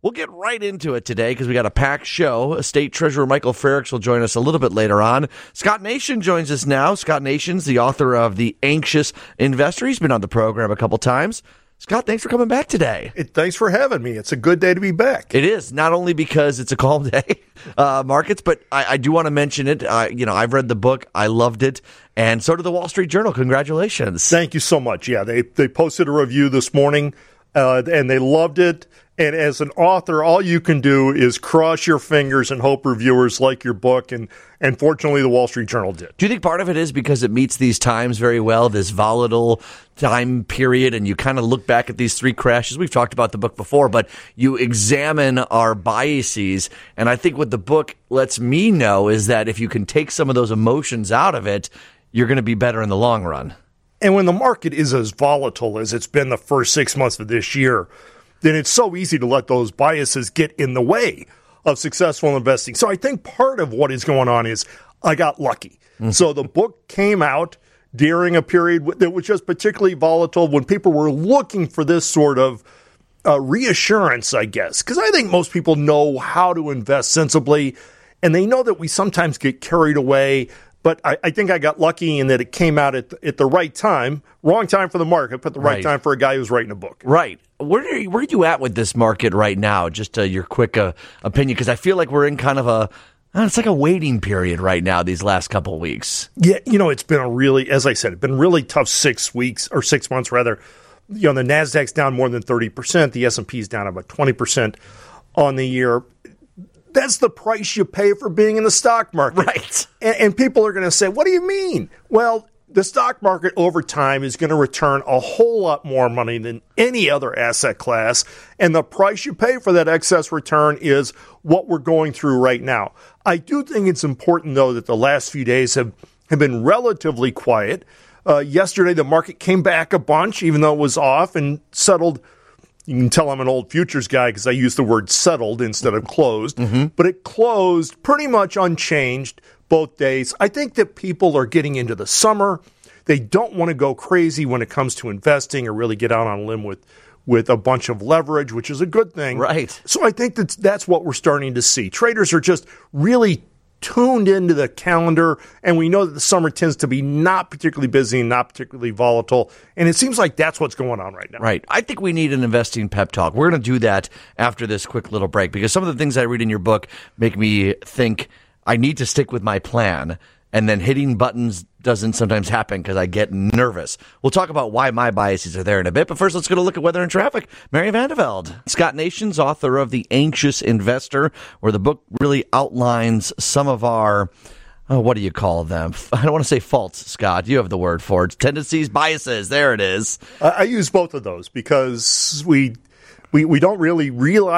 We'll get right into it today because we got a packed show. State Treasurer Michael Frerichs will join us a little bit later on. Scott Nation joins us now. Scott Nation's the author of The Anxious Investor. He's been on the program a couple times. Scott, thanks for coming back today. Thanks for having me. It's a good day to be back. It is, not only because it's a calm day, markets, but I do want to mention it. I've read the book. I loved it. And so did the Wall Street Journal. Congratulations. Thank you so much. Yeah, they posted a review this morning, and they loved it. And as an author, all you can do is cross your fingers and hope reviewers like your book. And fortunately, the Wall Street Journal did. Do you think part of it is because it meets these times very well, this volatile time period, and you kind of look back at these three crashes? We've talked about the book before, but you examine our biases. And I think what the book lets me know is that if you can take some of those emotions out of it, you're going to be better in the long run. And when the market is as volatile as it's been the first 6 months of this year, then it's so easy to let those biases get in the way of successful investing. So I think part of what is going on is I got lucky. Mm-hmm. So the book came out during a period that was just particularly volatile when people were looking for this sort of reassurance, I guess. Because I think most people know how to invest sensibly, and they know that we sometimes get carried away. But I think I got lucky in that it came out at the right time. Wrong time for the market, but the right time for a guy who's writing a book. Right. Where are you at with this market right now? Just your quick opinion, because I feel like we're in kind of it's like a waiting period right now these last couple of weeks. Yeah, it's been a really, as I said, it's been really tough 6 weeks, or 6 months rather. The NASDAQ's down more than 30%. The S&P's down about 20% on the year. That's the price you pay for being in the stock market. Right. And people are going to say, what do you mean? Well, the stock market over time is going to return a whole lot more money than any other asset class. And the price you pay for that excess return is what we're going through right now. I do think it's important, though, that the last few days have been relatively quiet. Yesterday, the market came back a bunch, even though it was off, and settled. You can tell I'm an old futures guy because I use the word settled instead of closed. Mm-hmm. But it closed pretty much unchanged both days. I think that people are getting into the summer. They don't want to go crazy when it comes to investing or really get out on a limb with a bunch of leverage, which is a good thing. Right. So I think that's what we're starting to see. Traders are just really tuned into the calendar, and we know that the summer tends to be not particularly busy and not particularly volatile, and it seems like that's what's going on right now. Right. I think we need an investing pep talk. We're going to do that after this quick little break, because some of the things I read in your book make me think I need to stick with my plan, and then hitting buttons doesn't sometimes happen because I get nervous. We'll talk about why my biases are there in a bit, but first let's go to look at weather and traffic. Mary Vandeveld. Scott Nation's author of The Anxious Investor, where the book really outlines some of our, what do you call them? I don't want to say faults, Scott. You have the word for it. Tendencies, biases. There it is. I use both of those because we don't really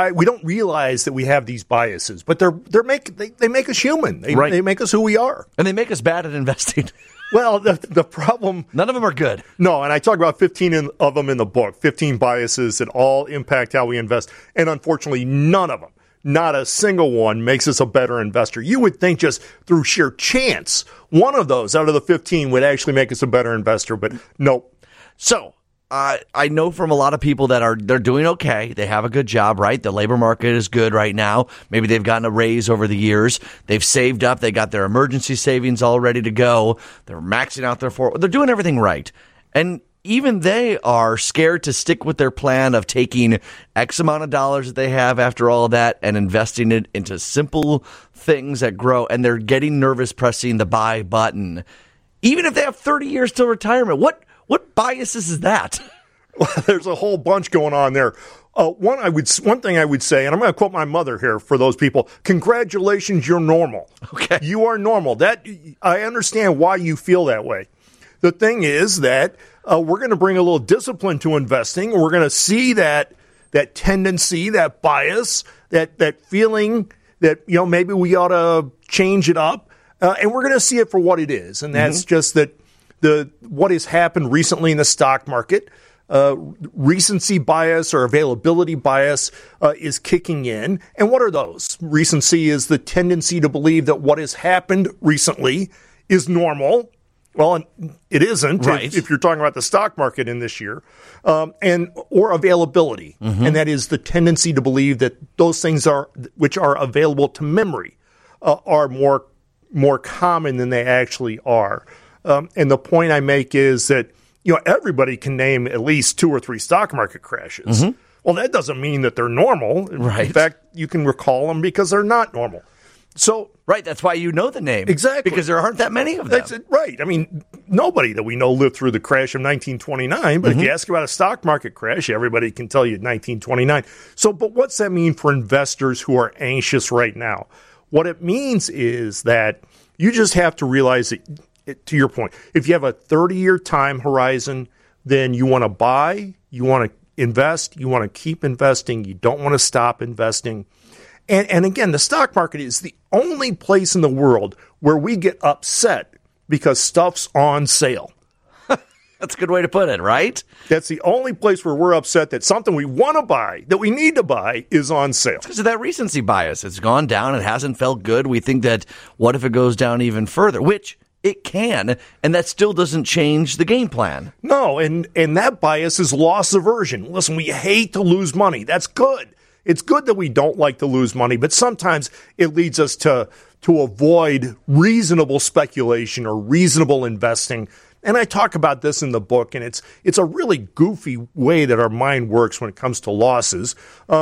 realize that we have these biases, but they make us human. They make us who we are, and they make us bad at investing. Well, the problem, none of them are good. No, and I talk about 15 of them in the book, 15 biases that all impact how we invest, and unfortunately, none of them, not a single one, makes us a better investor. You would think just through sheer chance, one of those out of the 15 would actually make us a better investor, but nope. So I know from a lot of people that they're doing okay. They have a good job, right? The labor market is good right now. Maybe they've gotten a raise over the years. They've saved up. They got their emergency savings all ready to go. They're maxing out their they're doing everything right. And even they are scared to stick with their plan of taking X amount of dollars that they have after all of that and investing it into simple things that grow. And they're getting nervous pressing the buy button. Even if they have 30 years till retirement, what biases is that? Well, there's a whole bunch going on there. One thing I would say, and I'm going to quote my mother here for those people: congratulations, you're normal. Okay, you are normal. That I understand why you feel that way. The thing is that we're going to bring a little discipline to investing. We're going to see that tendency, that bias, that feeling that maybe we ought to change it up, and we're going to see it for what it is, and that's just that. What has happened recently in the stock market, recency bias or availability bias is kicking in. And what are those? Recency is the tendency to believe that what has happened recently is normal. Well, it isn't Right. if you're talking about the stock market in this year, or availability, and that is the tendency to believe that those things which are available to memory are more common than they actually are. And the point I make is that everybody can name at least 2 or 3 stock market crashes. Well, that doesn't mean that they're normal. Right. In fact, you can recall them because they're not normal. So. Right, that's why you know the name. Exactly. Because there aren't that many of them. That's it, right. I mean, nobody that we know lived through the crash of 1929, but if you ask about a stock market crash, everybody can tell you 1929. So, but what's that mean for investors who are anxious right now? What it means is that you just have to realize that, to your point, if you have a 30-year time horizon, then you want to buy, you want to invest, you want to keep investing, you don't want to stop investing. And again, the stock market is the only place in the world where we get upset because stuff's on sale. That's a good way to put it, right? That's the only place where we're upset that something we want to buy, that we need to buy, is on sale. Because of that recency bias. It's gone down. It hasn't felt good. We think that what if it goes down even further, which it can, and that still doesn't change the game plan. No, and that bias is loss aversion. Listen, we hate to lose money. That's good. It's good that we don't like to lose money, but sometimes it leads us to avoid reasonable speculation or reasonable investing. And I talk about this in the book, and it's a really goofy way that our mind works when it comes to losses.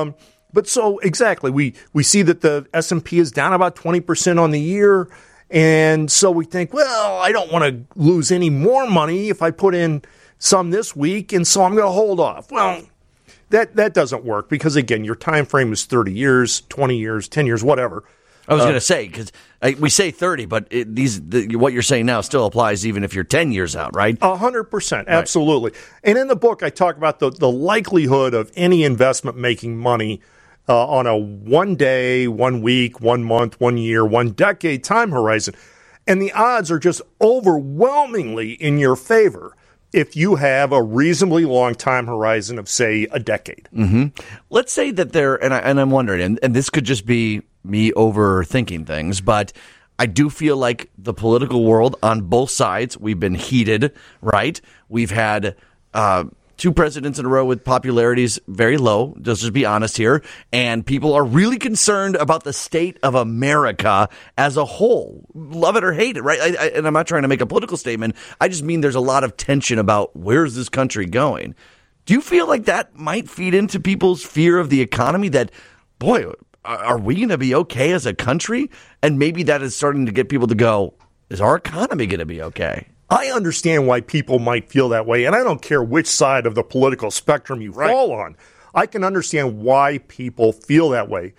But so exactly, we see that the S&P is down about 20% on the year, and so we think, well, I don't want to lose any more money if I put in some this week, and so I'm going to hold off. Well, that doesn't work because, again, your time frame is 30 years, 20 years, 10 years, whatever. I was going to say, because we say 30, but what you're saying now still applies even if you're 10 years out, right? 100%, absolutely. Right. And in the book, I talk about the likelihood of any investment making money on a 1 day, 1 week, 1 month, 1 year, 1 decade time horizon. And the odds are just overwhelmingly in your favor if you have a reasonably long time horizon of, say, a decade. Mm-hmm. Let's say that and I'm wondering, and this could just be me overthinking things, but I do feel like the political world on both sides, we've been heated, right? We've had 2 presidents in a row with popularities very low, let's just be honest here, and people are really concerned about the state of America as a whole. Love it or hate it, right? And I'm not trying to make a political statement. I just mean there's a lot of tension about where's this country going. Do you feel like that might feed into people's fear of the economy, that, boy, are we going to be okay as a country? And maybe that is starting to get people to go, is our economy going to be okay? I understand why people might feel that way, and I don't care which side of the political spectrum you fall on. I can understand why people feel that way.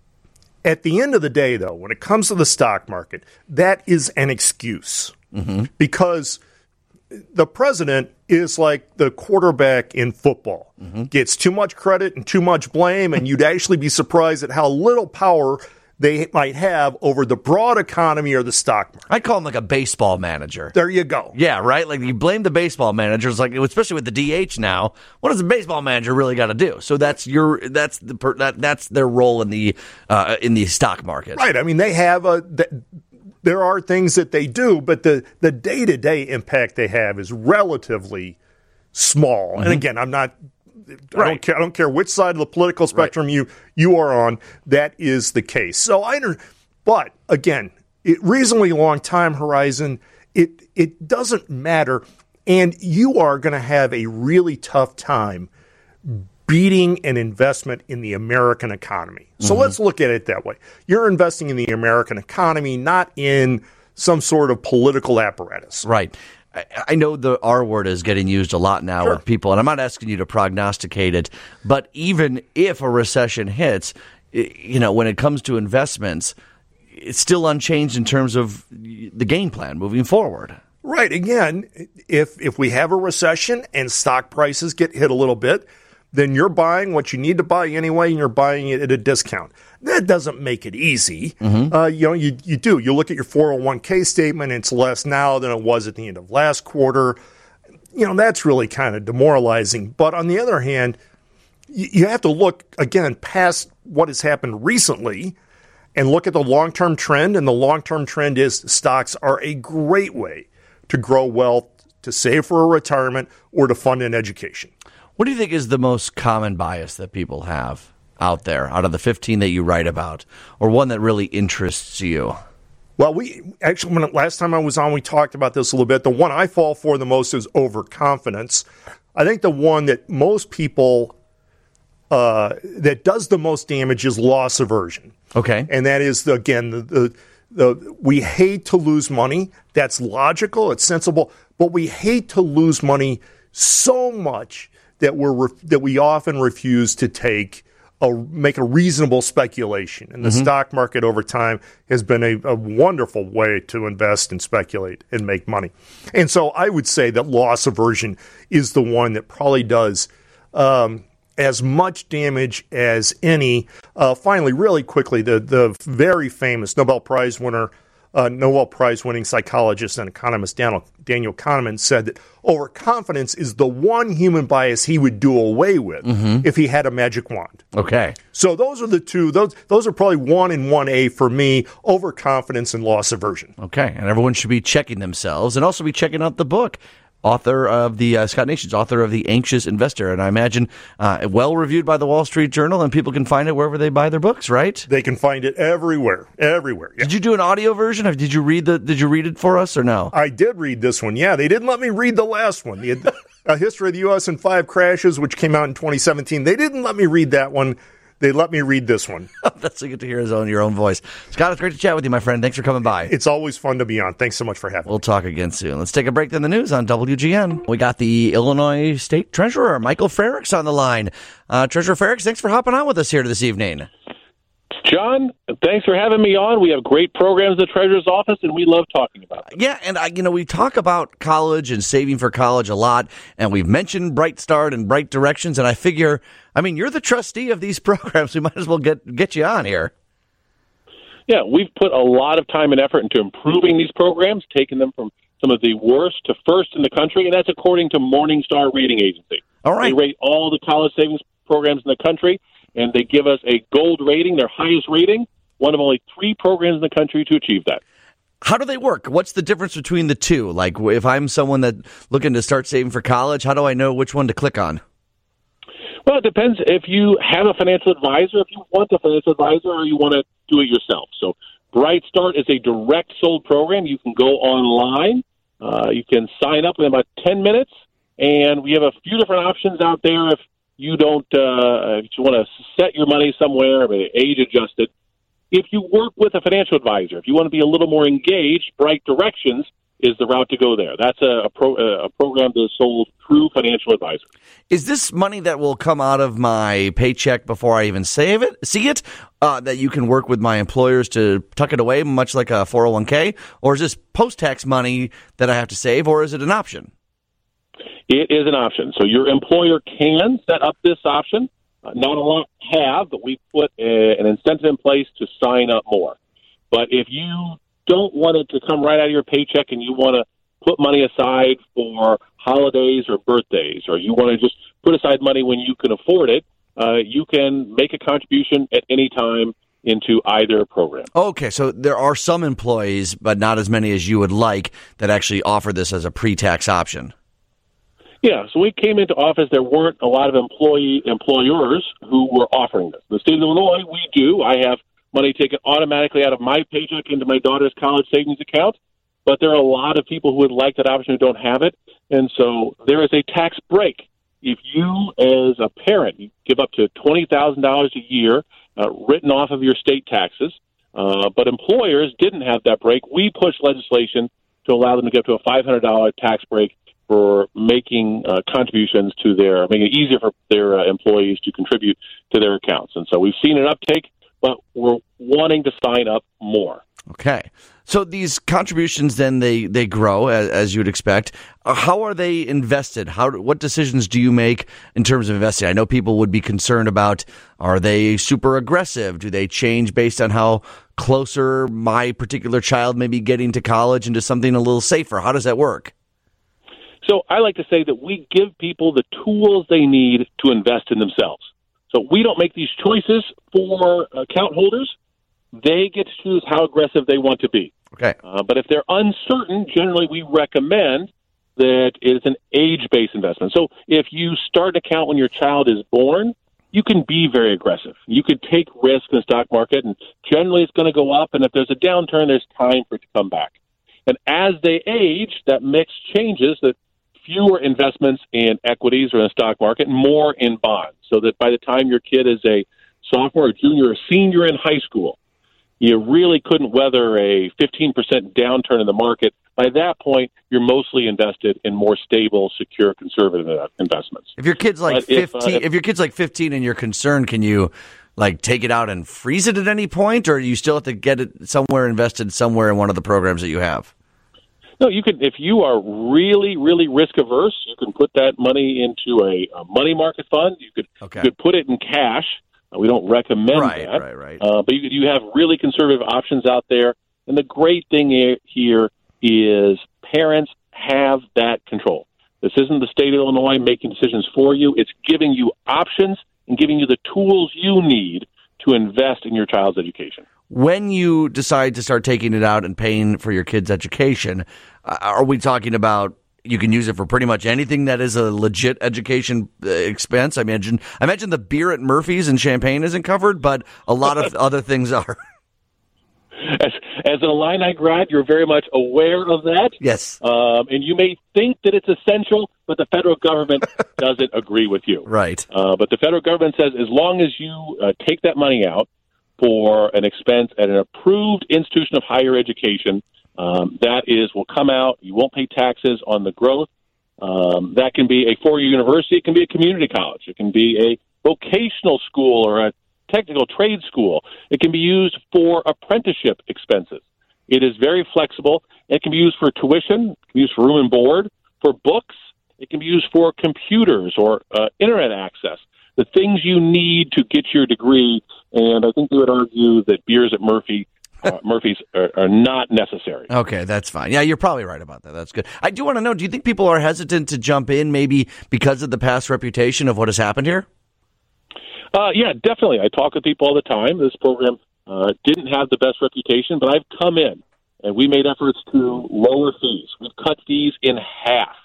At the end of the day, though, when it comes to the stock market, that is an excuse. Because the president is like the quarterback in football. Gets too much credit and too much blame, and you'd actually be surprised at how little power they might have over the broad economy or the stock market. I call him like a baseball manager. There you go. Yeah, right? Like you blame the baseball manager. It's like, especially with the DH now, what does the baseball manager really got to do? So that's their role in the stock market. Right. I mean, they have there are things that they do, but the day-to-day impact they have is relatively small. And again, I don't care which side of the political spectrum you are on. That is the case. So but again, reasonably long time horizon. It doesn't matter, and you are going to have a really tough time beating an investment in the American economy. So let's look at it that way. You're investing in the American economy, not in some sort of political apparatus. Right. I know the R word is getting used a lot now with people, and I'm not asking you to prognosticate it, but even if a recession hits, when it comes to investments, it's still unchanged in terms of the game plan moving forward. Right. Again, if we have a recession and stock prices get hit a little bit, then you're buying what you need to buy anyway, and you're buying it at a discount. That doesn't make it easy. You do. You look at your 401k statement, it's less now than it was at the end of last quarter. That's really kind of demoralizing. But on the other hand, you have to look, again, past what has happened recently and look at the long-term trend. And the long-term trend is stocks are a great way to grow wealth, to save for a retirement, or to fund an education. What do you think is the most common bias that people have out there, out of the 15 that you write about, or one that really interests you? Well, last time I was on, we talked about this a little bit. The one I fall for the most is overconfidence. I think the one that most people, that does the most damage is loss aversion. Okay. And that is, we hate to lose money. That's logical. It's sensible. But we hate to lose money so much that we often refuse to make a reasonable speculation. And the stock market over time has been a wonderful way to invest and speculate and make money. And so I would say that loss aversion is the one that probably does as much damage as any. Finally, really quickly, the very famous Nobel Prize winning psychologist and economist Daniel Kahneman said that overconfidence is the one human bias he would do away with if he had a magic wand. Okay. So those are the two. Those are probably 1 and 1A for me, overconfidence and loss aversion. Okay. And everyone should be checking themselves and also be checking out the book. Author of Scott Nations, author of The Anxious Investor, and I imagine well reviewed by the Wall Street Journal, and people can find it wherever they buy their books, right? They can find it everywhere. Yeah. Did you do an audio version? Did you read it for us or no? I did read this one. Yeah, they didn't let me read the last one. A History of the U.S. in 5 Crashes, which came out in 2017. They didn't let me read that one. They let me read this one. That's so good to hear your own voice. Scott, it's great to chat with you, my friend. Thanks for coming by. It's always fun to be on. Thanks so much for having me. We'll talk again soon. Let's take a break in the news on WGN. We got the Illinois State Treasurer, Michael Frerichs, on the line. Treasurer Frerichs, thanks for hopping on with us here this evening. John, thanks for having me on. We have great programs at the Treasurer's Office, and we love talking about them. Yeah, and we talk about college and saving for college a lot, and we've mentioned Bright Start and Bright Directions, and I figure, you're the trustee of these programs. We might as well get you on here. Yeah, we've put a lot of time and effort into improving these programs, taking them from some of the worst to first in the country, and that's according to Morningstar Rating Agency. All right. They rate all the college savings programs in the country, and they give us a gold rating, their highest rating, one of only 3 programs in the country to achieve that. How do they work? What's the difference between the two? Like, if I'm someone that looking to start saving for college, how do I know which one to click on? Well, it depends if you have a financial advisor, if you want a financial advisor, or you want to do it yourself. So Bright Start is a direct sold program. You can go online. You can sign up in about 10 minutes, and we have a few different options out there if you don't, if you want to set your money somewhere, age adjusted. If you work with a financial advisor, if you want to be a little more engaged, Bright Directions is the route to go there. That's a program that is sold through financial advisors. Is this money that will come out of my paycheck before I even see it, that you can work with my employers to tuck it away, much like a 401k? Or is this post-tax money that I have to save, or is it an option? It is an option. So your employer can set up this option. Not a lot have, but we put an incentive in place to sign up more. But if you don't want it to come right out of your paycheck and you want to put money aside for holidays or birthdays, or you want to just put aside money when you can afford it, you can make a contribution at any time into either program. Okay, so there are some employees, but not as many as you would like, that actually offer this as a pre-tax option. Yeah, so we came into office, there weren't a lot of employers who were offering this. In the state of Illinois, we do. I have money taken automatically out of my paycheck into my daughter's college savings account, but there are a lot of people who would like that option who don't have it, and so there is a tax break. If you, as a parent, you give up to $20,000 a year written off of your state taxes, but employers didn't have that break, we pushed legislation to allow them to get up to a $500 tax break for making contributions to making it easier for their employees to contribute to their accounts. And so we've seen an uptake, but we're wanting to sign up more. Okay. So these contributions, then they grow as you'd expect. How are they invested? What decisions do you make in terms of investing? I know people would be concerned about, are they super aggressive? Do they change based on how closer my particular child may be getting to college into something a little safer? How does that work? So I like to say that we give people the tools they need to invest in themselves. So we don't make these choices for account holders. They get to choose how aggressive they want to be. Okay. But if they're uncertain, generally we recommend that it's an age-based investment. So if you start an account when your child is born, you can be very aggressive. You could take risk in the stock market, and generally it's going to go up, and if there's a downturn, there's time for it to come back. And as they age, that mix changes, that fewer investments in equities or in the stock market, more in bonds, so that by the time your kid is a sophomore or junior or senior in high school, you really couldn't weather a 15% downturn in the market. By that point, you're mostly invested in more stable, secure, conservative investments. If your kid's like 15, if your kid's like 15 and you're concerned, can you like take it out and freeze it at any point, or you still have to get it somewhere invested somewhere in one of the programs that you have? No, you can. If you are really, really risk averse, you can put that money into a money market fund. You could put it in cash. We don't recommend that. Right. But you have really conservative options out there. And the great thing here is parents have that control. This isn't the state of Illinois making decisions for you. It's giving you options and giving you the tools you need to invest in your child's education. When you decide to start taking it out and paying for your kid's education, are we talking about you can use it for pretty much anything that is a legit education expense? I imagine the beer at Murphy's and champagne isn't covered, but a lot of other things are. As an Illini grad, you're very much aware of that. Yes. And you may think that it's essential, but the federal government doesn't agree with you. Right. But the federal government says as long as you take that money out for an expense at an approved institution of higher education, will come out. You won't pay taxes on the growth. That can be a four-year university. It can be a community college. It can be a vocational school or a technical trade school. It can be used for apprenticeship expenses. It is very flexible. It can be used for tuition. It can be used for room and board, for books. It can be used for computers or internet access, the things you need to get your degree. And I think they would argue that beers at Murphy's are not necessary. Okay, that's fine. Yeah, you're probably right about that. That's good. I do want to know, do you think people are hesitant to jump in maybe because of the past reputation of what has happened here? Yeah, definitely. I talk with people all the time. This program didn't have the best reputation, but I've come in, and we made efforts to lower fees. We've cut fees in half.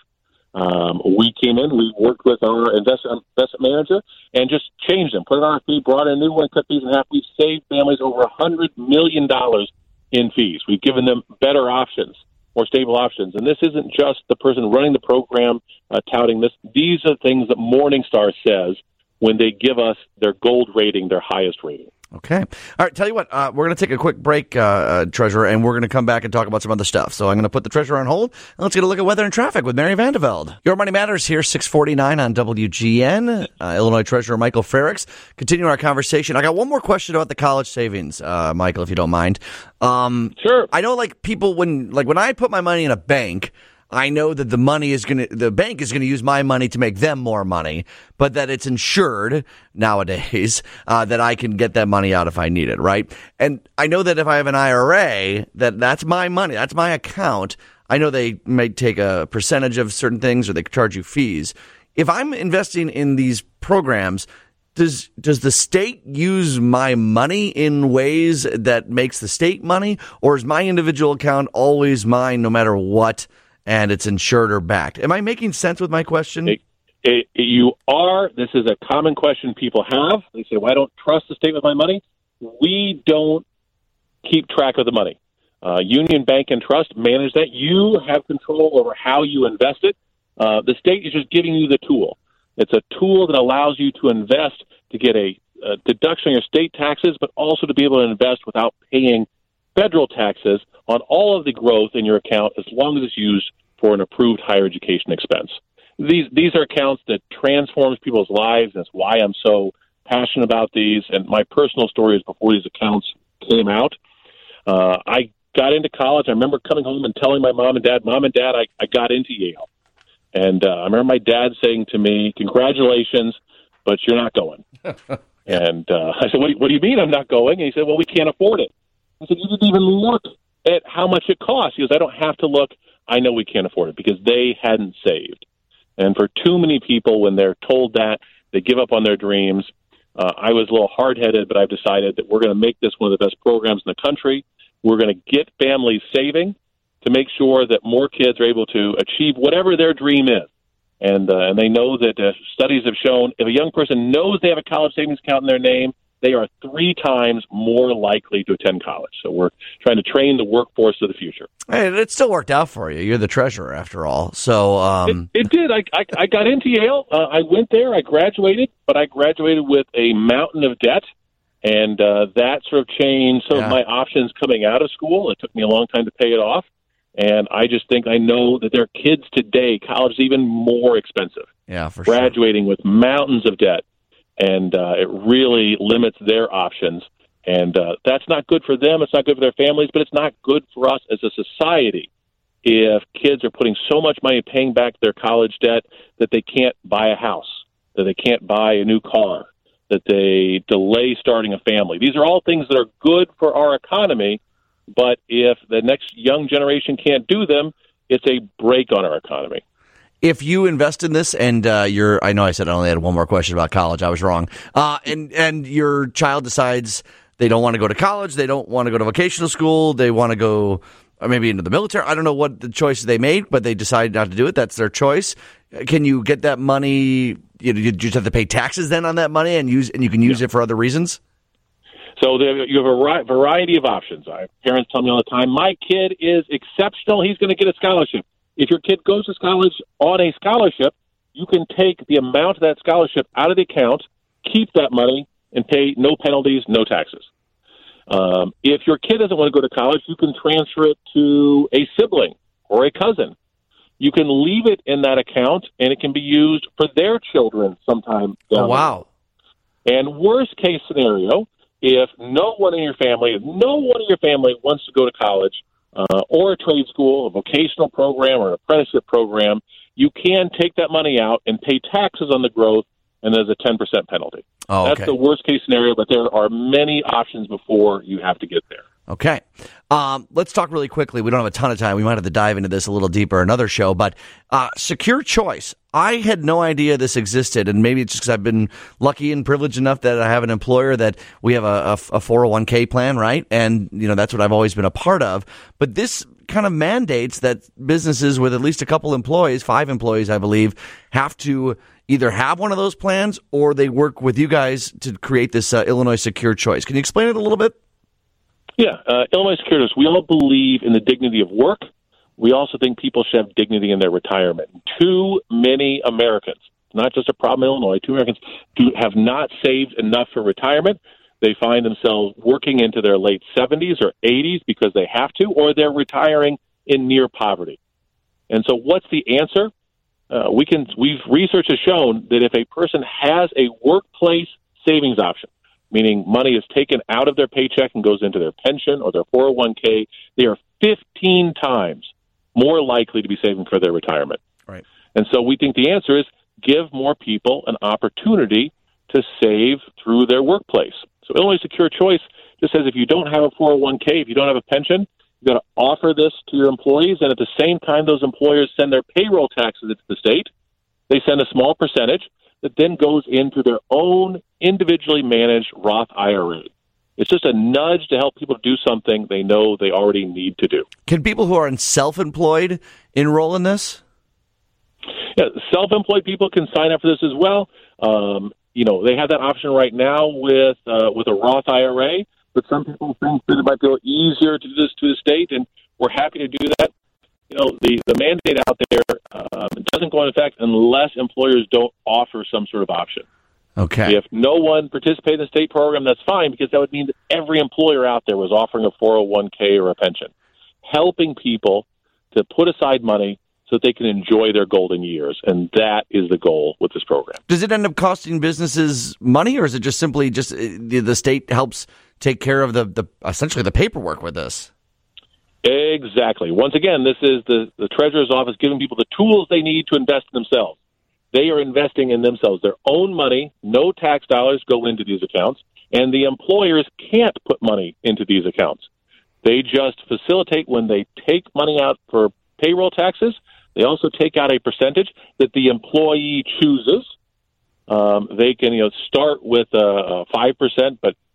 We came in, we worked with our investment manager, and just changed them. Put an RFP, brought in a new one, cut fees in half. We've saved families over $100 million in fees. We've given them better options, more stable options. And this isn't just the person running the program touting this. These are things that Morningstar says when they give us their gold rating, their highest rating. Okay. All right. Tell you what, we're going to take a quick break, Treasurer, and we're going to come back and talk about some other stuff. So I'm going to put the Treasurer on hold, and let's get a look at weather and traffic with Mary Vandeveld. Your Money Matters here, 649 on WGN. Illinois Treasurer Michael Frerichs. Continuing our conversation. I got one more question about the college savings, Michael, if you don't mind. Sure. I know, like, people, when I put my money in a bank, I know that the bank is going to use my money to make them more money, but that it's insured nowadays, that I can get that money out if I need it, right? And I know that if I have an IRA, that's my money, that's my account. I know they may take a percentage of certain things or they charge you fees. If I'm investing in these programs, does the state use my money in ways that makes the state money, or is my individual account always mine no matter what? And it's insured or backed. Am I making sense with my question? You are. This is a common question people have. They say, well, I don't trust the state with my money. We don't keep track of the money. Union Bank and Trust manage that. You have control over how you invest it. The state is just giving you the tool. It's a tool that allows you to invest, to get a deduction on your state taxes, but also to be able to invest without paying federal taxes on all of the growth in your account as long as it's used for an approved higher education expense. These are accounts that transforms people's lives. That's why I'm so passionate about these. And my personal story is before these accounts came out, I got into college. I remember coming home and telling my mom and dad, I got into Yale. And I remember my dad saying to me, congratulations, but you're not going. And I said, what do you mean I'm not going? And he said, well, we can't afford it. I said, you didn't even look at how much it costs. He goes, I don't have to look. I know we can't afford it, because they hadn't saved. And for too many people, when they're told that, they give up on their dreams. I was a little hard-headed, but I've decided that we're going to make this one of the best programs in the country. We're going to get families saving to make sure that more kids are able to achieve whatever their dream is. And they know that studies have shown if a young person knows they have a college savings account in their name, they are 3 times more likely to attend college. So we're trying to train the workforce of the future. Hey, it still worked out for you. You're the treasurer, after all. So it did. I got into Yale. I went there. I graduated, but I graduated with a mountain of debt. And that sort of changed some of my options coming out of school. It took me a long time to pay it off. And I just think I know that there are kids today, college is even more expensive. Yeah, for graduating with mountains of debt. And it really limits their options. And that's not good for them. It's not good for their families, but it's not good for us as a society if kids are putting so much money paying back their college debt that they can't buy a house, that they can't buy a new car, that they delay starting a family. These are all things that are good for our economy, but if the next young generation can't do them, it's a brake on our economy. If you invest in this and I know I said I only had one more question about college. I was wrong. And your child decides they don't want to go to college, they don't want to go to vocational school, they want to go maybe into the military. I don't know what the choices they made, but they decided not to do it. That's their choice. Can you get that money? You just have to pay taxes then on that money, and you can use it for other reasons? So you have a variety of options. Parents tell me all the time, my kid is exceptional, he's going to get a scholarship. If your kid goes to college on a scholarship, you can take the amount of that scholarship out of the account, keep that money, and pay no penalties, no taxes. If your kid doesn't want to go to college, you can transfer it to a sibling or a cousin. You can leave it in that account, and it can be used for their children sometime down the road. Wow. And worst case scenario, if no one in your family wants to go to college, or a trade school, a vocational program, or an apprenticeship program, you can take that money out and pay taxes on the growth, and there's a 10% penalty. Oh, okay. That's the worst case scenario, but there are many options before you have to get there. Okay. Let's talk really quickly. We don't have a ton of time. We might have to dive into this a little deeper another show, but Secure Choice. I had no idea this existed, and maybe it's just because I've been lucky and privileged enough that I have an employer that we have a 401k plan, right? And, that's what I've always been a part of. But this kind of mandates that businesses with at least a couple employees, 5 employees, I believe, have to either have one of those plans or they work with you guys to create this Illinois Secure Choice. Can you explain it a little bit? Yeah, Illinois Secure Choice, we all believe in the dignity of work. We also think people should have dignity in their retirement. Too many Americans, not just a problem in Illinois, too many Americans have not saved enough for retirement. They find themselves working into their late 70s or 80s because they have to, or they're retiring in near poverty. And so what's the answer? Research has shown that if a person has a workplace savings option, meaning money is taken out of their paycheck and goes into their pension or their 401k, they are 15 times more likely to be saving for their retirement. Right. And so we think the answer is give more people an opportunity to save through their workplace. So Illinois Secure Choice just says if you don't have a 401k, if you don't have a pension, you've got to offer this to your employees, and at the same time those employers send their payroll taxes into the state, they send a small percentage that then goes into their own individually managed Roth IRA. It's just a nudge to help people do something they know they already need to do. Can people who are self-employed enroll in this? Yeah, self-employed people can sign up for this as well. They have that option right now with a Roth IRA, but some people think that it might be easier to do this to the state, and we're happy to do that. The mandate out there doesn't go into effect unless employers don't offer some sort of option. Okay. If no one participates in the state program, that's fine, because that would mean that every employer out there was offering a 401k or a pension, helping people to put aside money so that they can enjoy their golden years. And that is the goal with this program. Does it end up costing businesses money, or is it just simply the state helps take care of the essentially the paperwork with this? Exactly. Once again, this is the Treasurer's Office giving people the tools they need to invest in themselves. They are investing in themselves. Their own money, no tax dollars go into these accounts, and the employers can't put money into these accounts. They just facilitate when they take money out for payroll taxes. They also take out a percentage that the employee chooses. They can start with 5%, but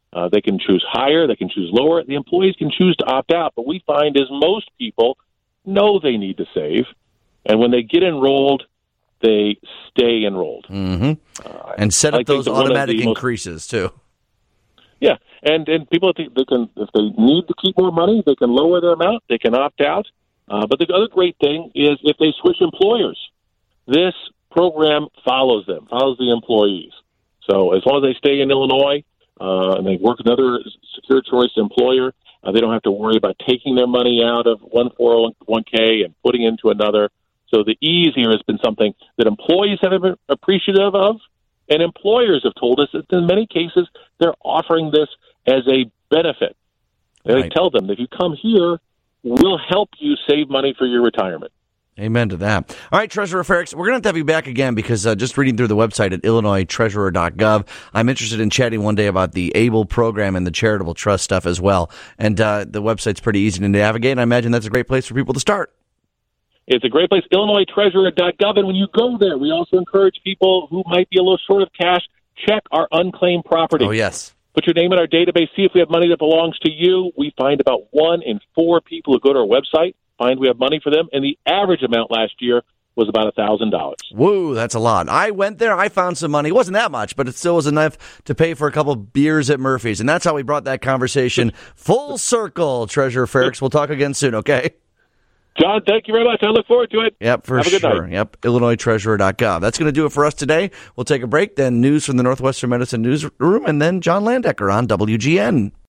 They can choose higher. They can choose lower. The employees can choose to opt out. But we find is most people know they need to save. And when they get enrolled, they stay enrolled. Mm-hmm. And set up those automatic increases, too. Yeah. And people think they can, if they need to keep more money, they can lower their amount. They can opt out. But the other great thing is if they switch employers, this program follows them, follows the employees. So as long as they stay in Illinois and they work another secure choice employer, they don't have to worry about taking their money out of one 401k and putting it into another. So the ease here has been something that employees have been appreciative of, and employers have told us that in many cases they're offering this as a benefit. They Right. tell them, if you come here, we'll help you save money for your retirement. Amen to that. All right, Treasurer Ferricks, we're going to have you back again because just reading through the website at IllinoisTreasurer.gov, I'm interested in chatting one day about the ABLE program and the charitable trust stuff as well. And the website's pretty easy to navigate, and I imagine that's a great place for people to start. It's a great place, IllinoisTreasurer.gov. And when you go there, we also encourage people who might be a little short of cash, check our unclaimed property. Oh, yes. Put your name in our database, see if we have money that belongs to you. We find about 1 in 4 people who go to our website find we have money for them, and the average amount last year was about $1,000. Whoa, that's a lot. I went there, I found some money. It wasn't that much, but it still was enough to pay for a couple beers at Murphy's. And that's how we brought that conversation full circle, Treasurer Ferricks. We'll talk again soon, okay? John, thank you very much. I look forward to it. Yep, for Have a good sure. night. Yep, IllinoisTreasurer.gov. That's going to do it for us today. We'll take a break, then news from the Northwestern Medicine Newsroom, and then John Landecker on WGN.